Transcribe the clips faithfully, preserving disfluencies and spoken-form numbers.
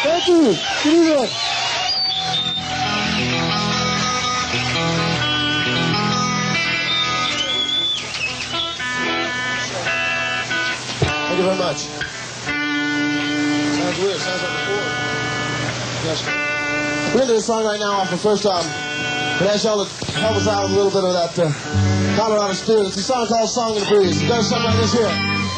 Thank you. Good evening. Thank you very much. Sounds weird. Sounds like before. Yes. We're into this song right now off the first album. But ask y'all to help us out with a little bit of that uh, Colorado spirit. It's a song called Song in the Breeze. It goes something like this here.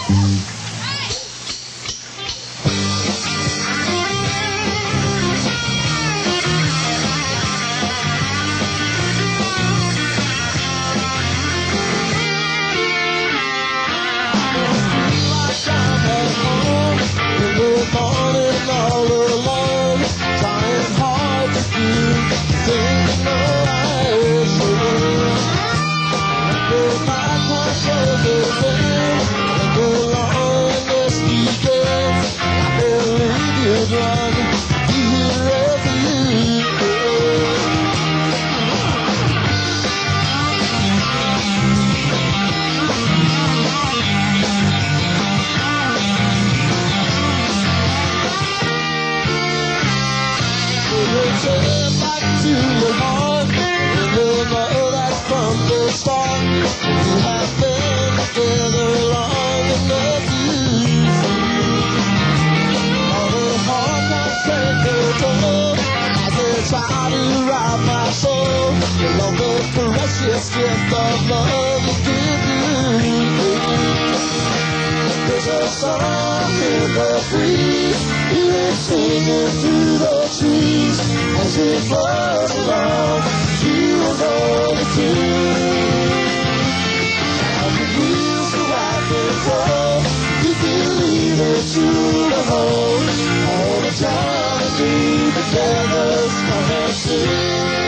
Precious gift of love you give you. There's a song in the breeze, hear it singing through the trees as it flows along. You will know the tune. How the wheels go out and roll, you believe that you will hold all the time and be together. Come and sing.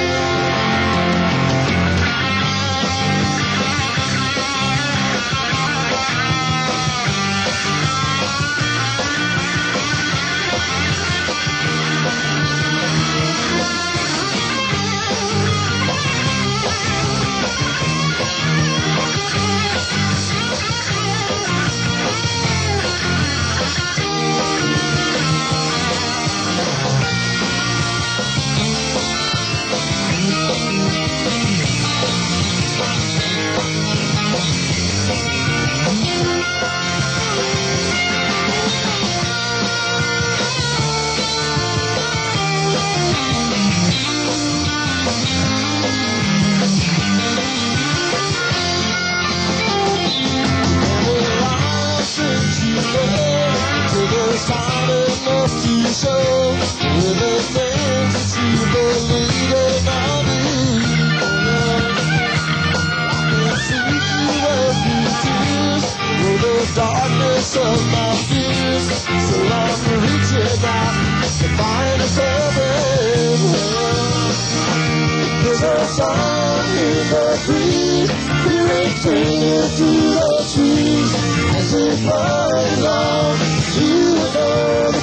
Darkness of my fears, so I'm reaching out to find a heaven. There's a song in the breeze, hear it singing through the trees as it flies on. You know the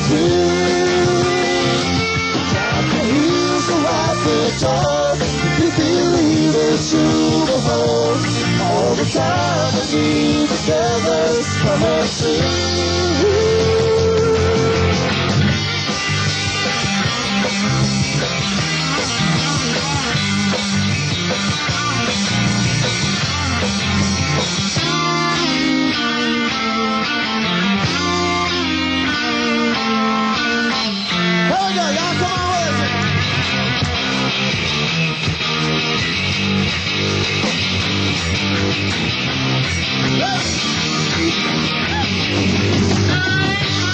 tune. Tap the wheels to ride the tall. You believe that you will hold all the time we need together. Come and sing. Let's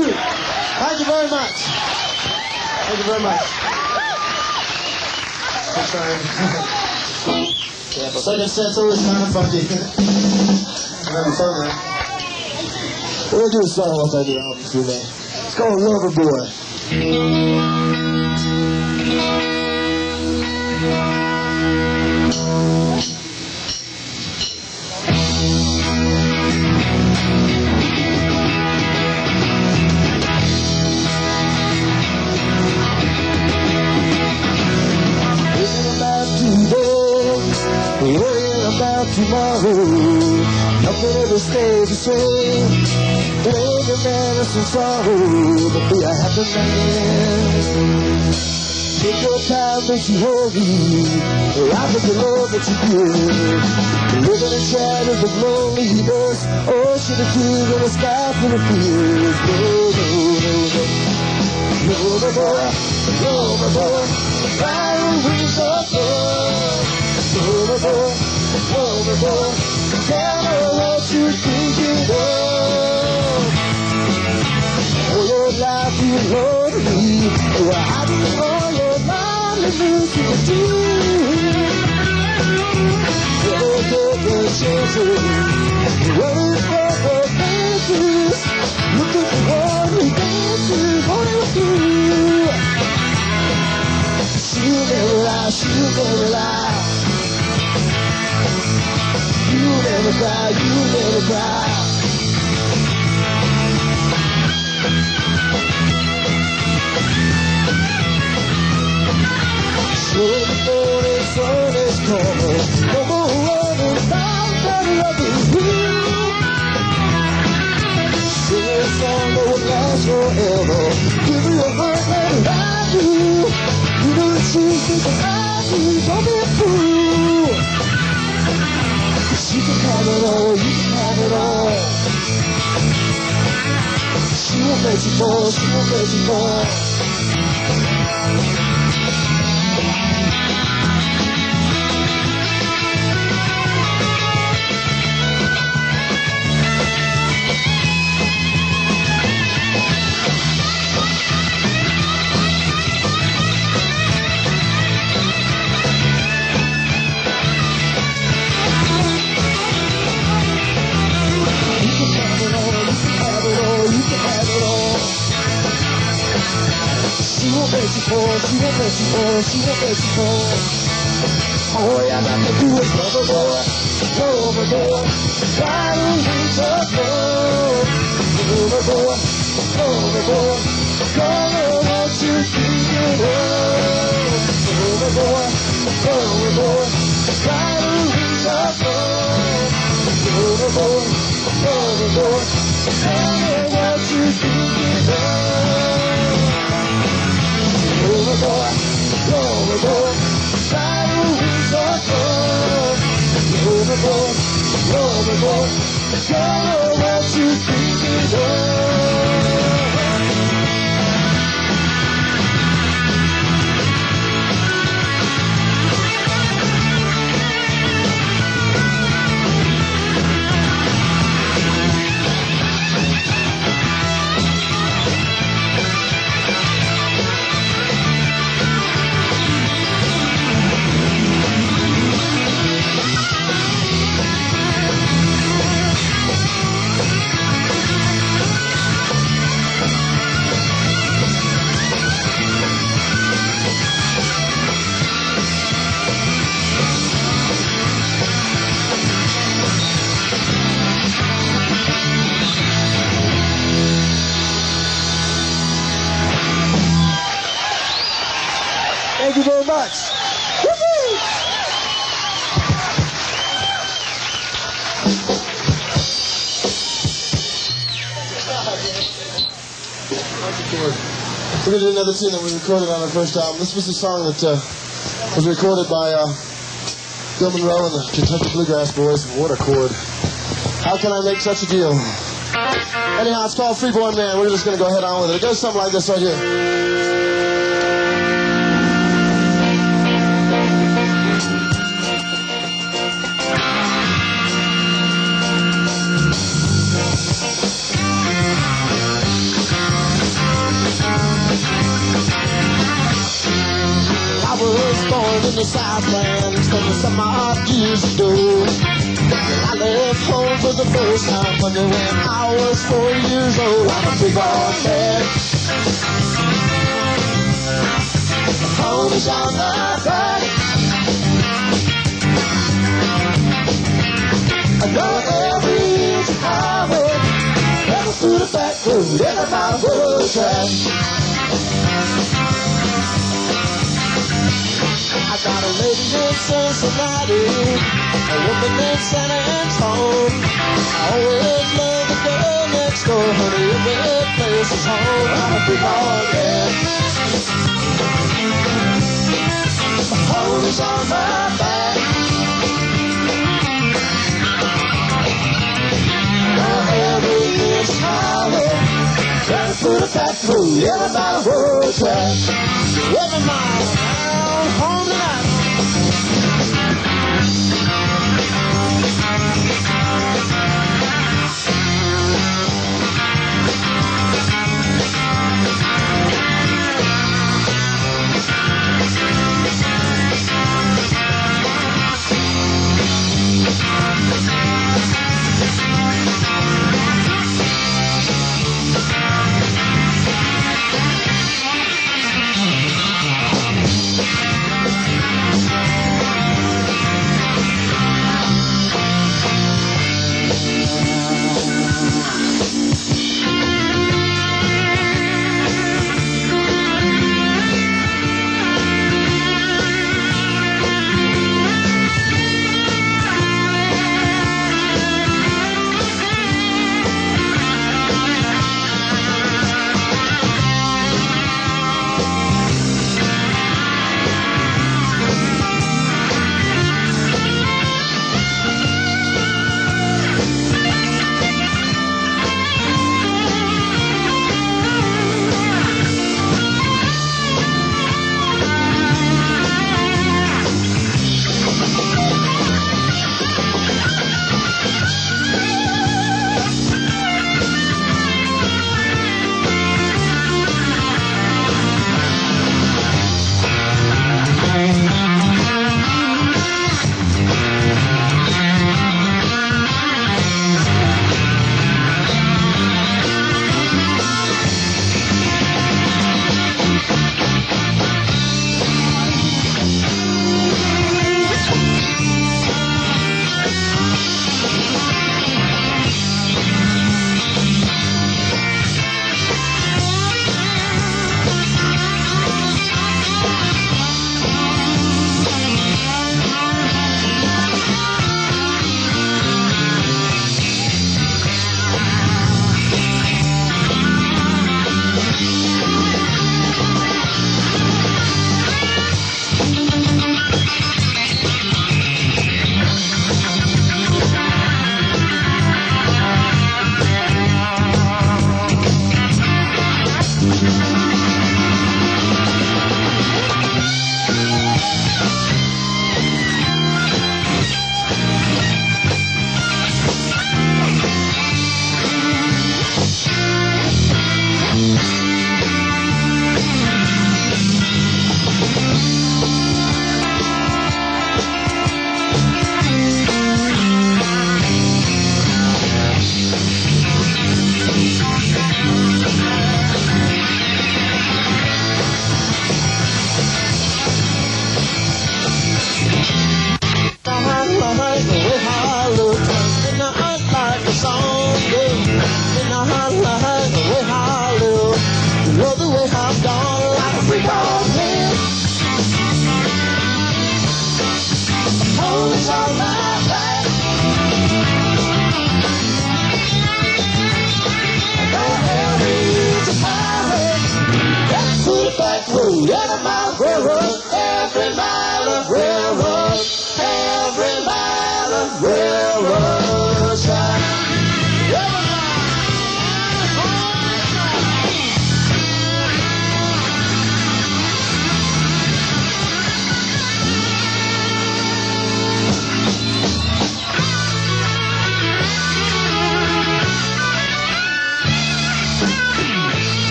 two. Thank you very much. Thank you very much. Yeah, but like I said, it's always kind of funky. I'm having fun, man. We're gonna do a song off that new album for me. It's called Lover Boy. Worrying about tomorrow, nothing ever stays the same. There ain't a man that's in sorrow, but be a happy man. Take your time, don't you hurry. I think the love that you give. Live in the shadows of loneliness. Oh, should have tears in the sky full of fears. No, no, no, no. No, no, boy, no, no, boy. Fire wings of love. Lover boy, lover boy, tell me what you're thinking of. Oh, your life is lonely. Well, I just want your mind to lose you too. Never take a chance of running for the fences. Look at the one who dances on your feet. She'll never lie, she'll never lie. You never cry, you never cry. So the morning sun is coming, no more running down that loving you. Sing a song that will last forever. Give me your heart, let it ride you. You know the truth is that I do, don't be a fool. You can have it all, you can have it all. She won't let you fall, she won't let you fall. She won't let you fall, she won't let you fall, she won't let you fall. All you got to do is lover boy, lover boy, try to reach up love. Lover boy, lover boy, call her what you're thinking of. Lover boy, lover boy, try to reach up love. Lover boy, lover boy, tell me what you're thinking of. Lover boy, lover boy, try to reach your love. Lover boy, lover boy, tell her what you think of. Thank you very much. Woo-hoo! We're going to do another tune that we recorded on our first album. This was a song that uh, was recorded by uh, Bill Monroe and the Kentucky Bluegrass Boys. What a chord. How can I make such a deal? Anyhow, it's called Freeborn Man. We're just going to go ahead on with it. It goes something like this right here. in the Southland from the summer of years ago. I left home for the first time when I was four years old. I'm a big old man. Home is on my back. I know every inch of highway, ever through the back road, every mile of road track. I got a lady in Cincinnati, a woman in San Antonio. I always love the girl next door, honey, every place is home. I'm a big old man. My home is on my back. Right through the back road, every mile of road track. Every mile down home tonight.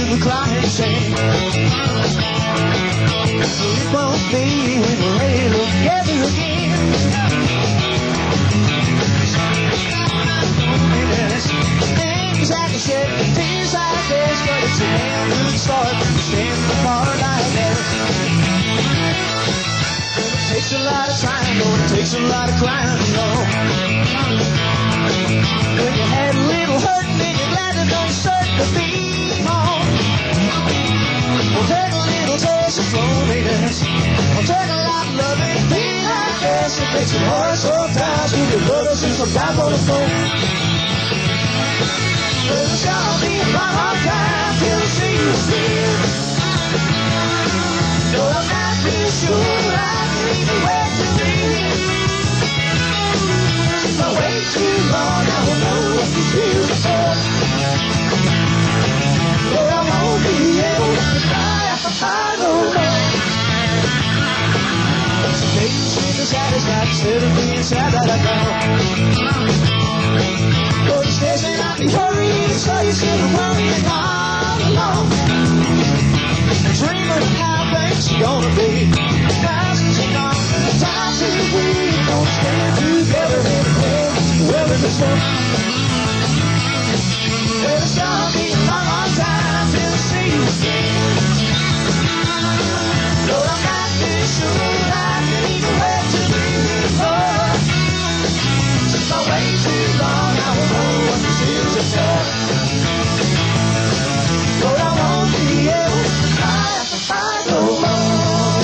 the crying shame. It won't be when we're able together again. Loneliness, things I can say, things like this, but it's a damn good start to stand apart like this. It takes a lot of time, though it takes a lot of crying, you know. When you had a little hurt, then you're glad that don't start to be home. We'll take a little taste of loneliness. We'll take a lot of loving, pain, I guess. It makes it hard sometimes with your brothers and sometimes on the phone. But it's gonna be a long, long time till I see you again. No, I'm not too sure I can even wait to be here. If I wait too long, I will know what this feels for. But I won't be able to cry if I cry no more. Maybe you see the satisfied instead of being sad that I go. But it says that I'll be hurrying, so you still worrying all alone. Dreaming of how things are gonna be. Thousands of gone, times that we don't stand together in hell, weather the sun. Well, it's gonna be a long, long time till I see you again. Lord, I'm not too sure I can even wait to be here for. If I wait too long, I will know what this is for. Lord, I won't be able to cry if I cry no more.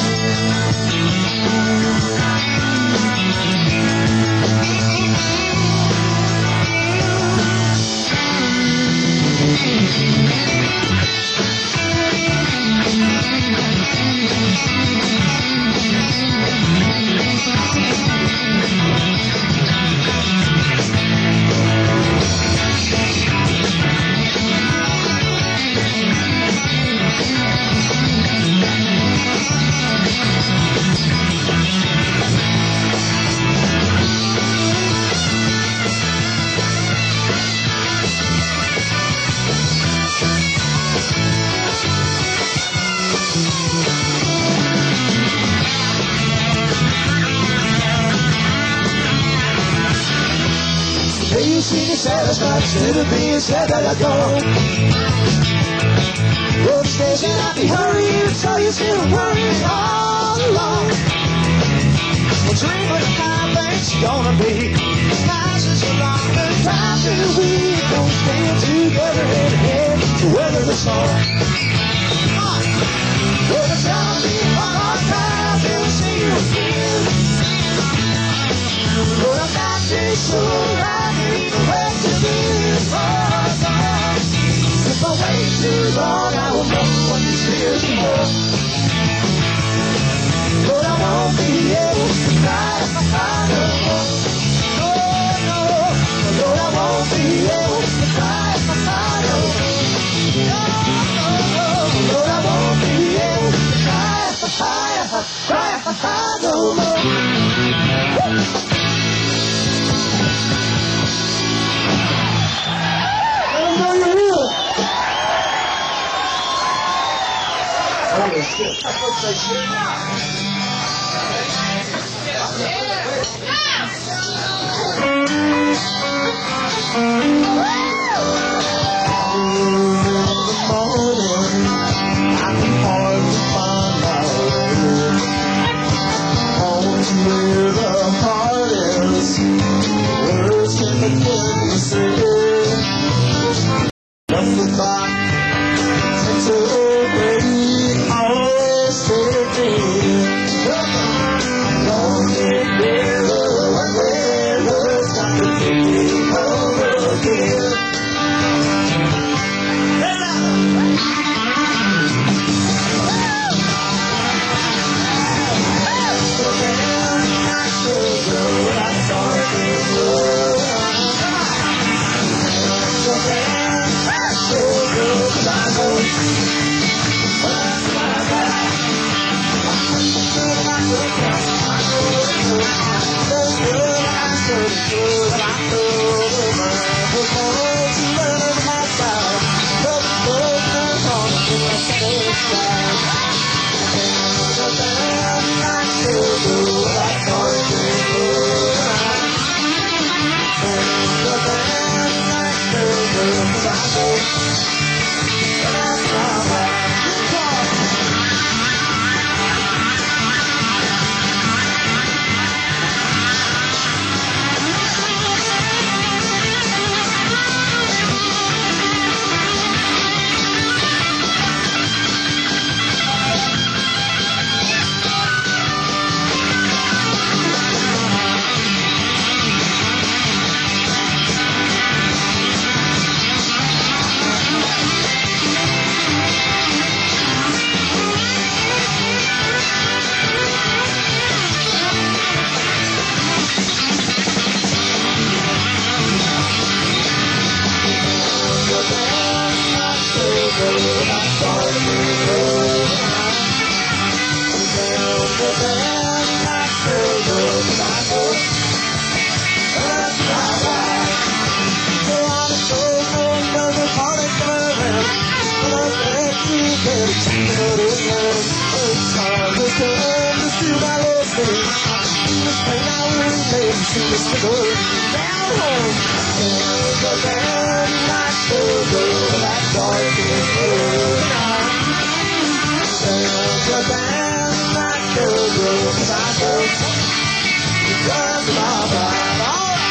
Satisfied instead of being sad that I go. Road station, I'll be hurrying, so you still worrying all alone. Well, dreaming of how things are gonna be. Nights is a longer time till we don't stand together head to head to weather the storm. Well, it's gonna be a long, long time till we see you again. But I'm not too sure I can even wait to be for. If I wait too long, I will know what this is for. But I won't be able to cry if I cry no more. No, no, Lord, I won't be able to cry if I cry no more. No, no, Lord, I won't be able to cry if I cry, if I cry, if I cry no more. Woo! Holy shit. I thought they shit. seems to go down home. There's a band like the girl that dark is going on. There's a band like the girl that goes runs my mind. All right.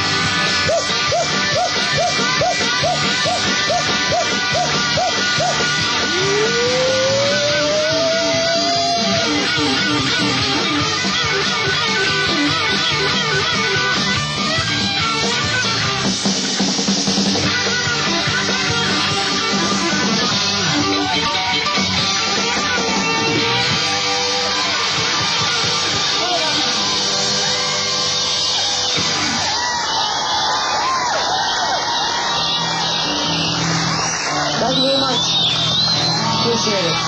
Thank you very much. Appreciate it.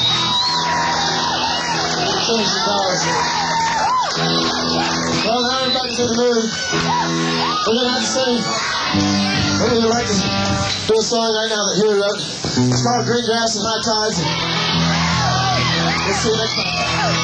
Finish the calls. Well, now everybody's in the mood. We're going to have to sing. We're going to like to do a song right now that Huey wrote. It's called Green Grass and High Tides. Let's see you next time.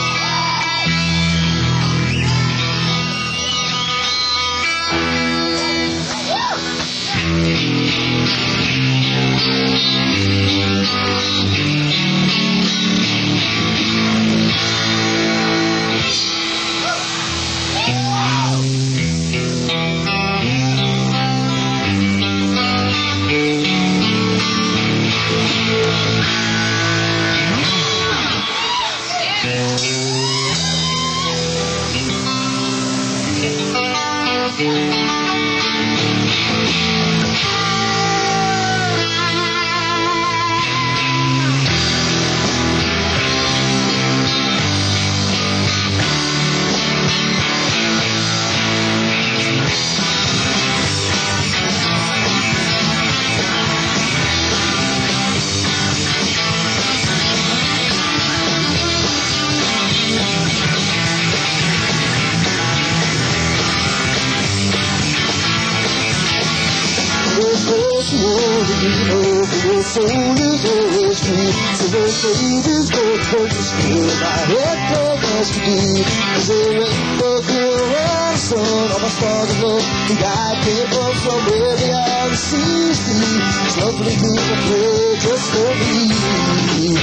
Your soul is always free. So the saviors go to the school. My head dog must be. Is a rainbow girl and sun. All my stars of love. The guy came from somewhere beyond the seas. These lovely people play just for me.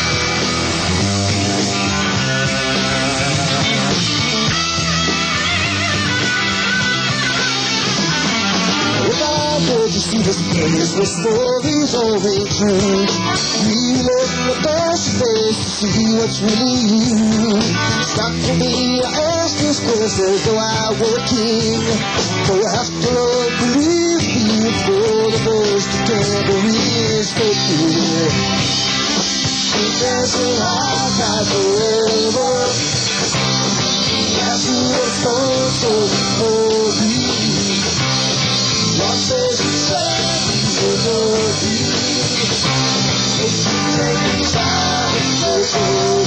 Did you see this place where stories always true? Reload the best face to see what's really you. Stop for me, I ask this question as though I were a king. For you have to love, believe me, for the most you can't believe, stay here. Keep dancing hard, not forever. Yes, you were supposed to hold me. Lord says it's time to go deep. It's taking time to go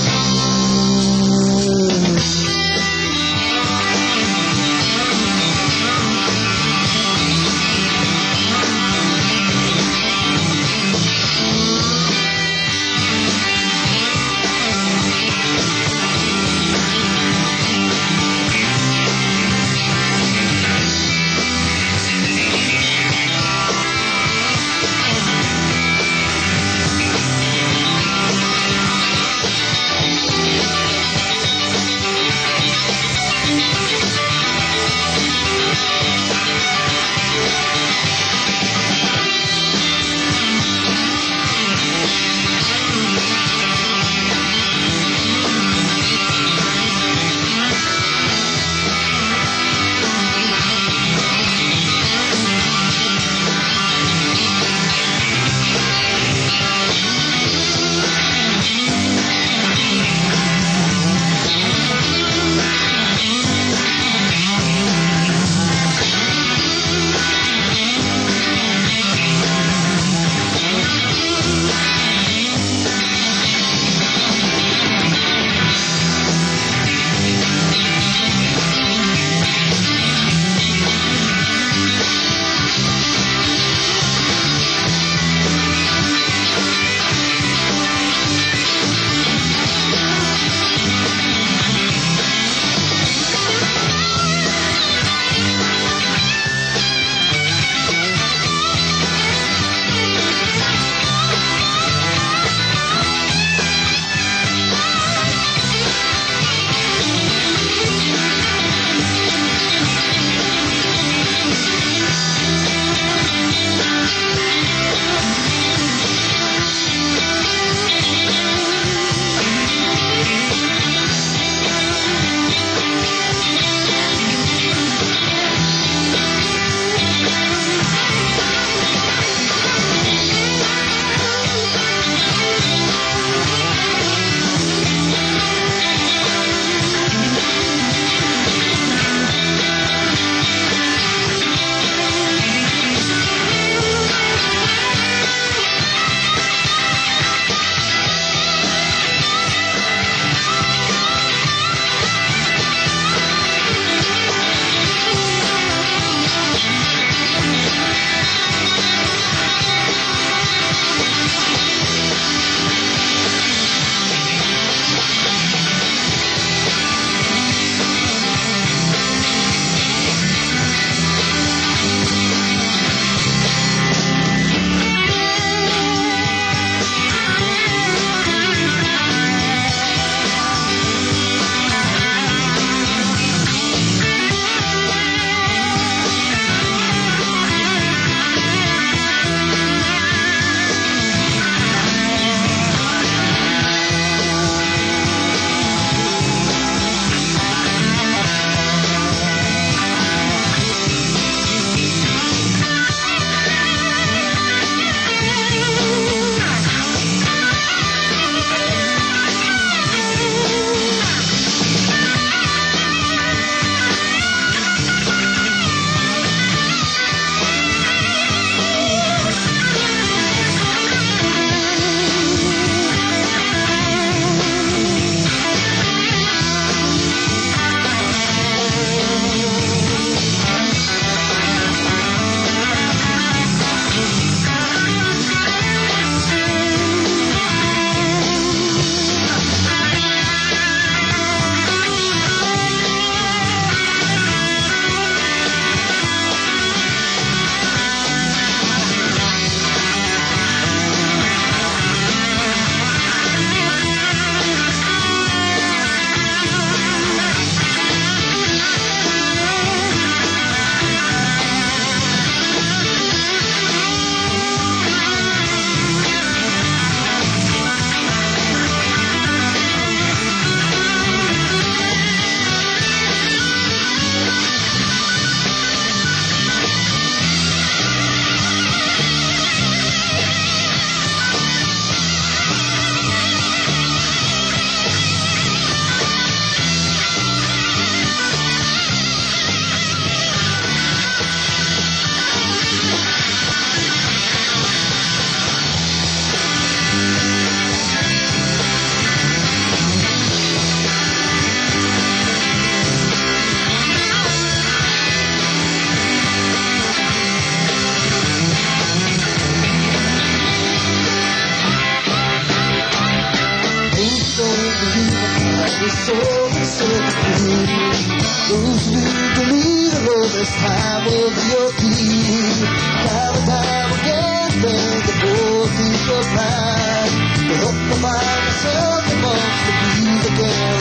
this time will be your key. Time and time again, think the full peace of mind. To hope to find myself amongst the bees again.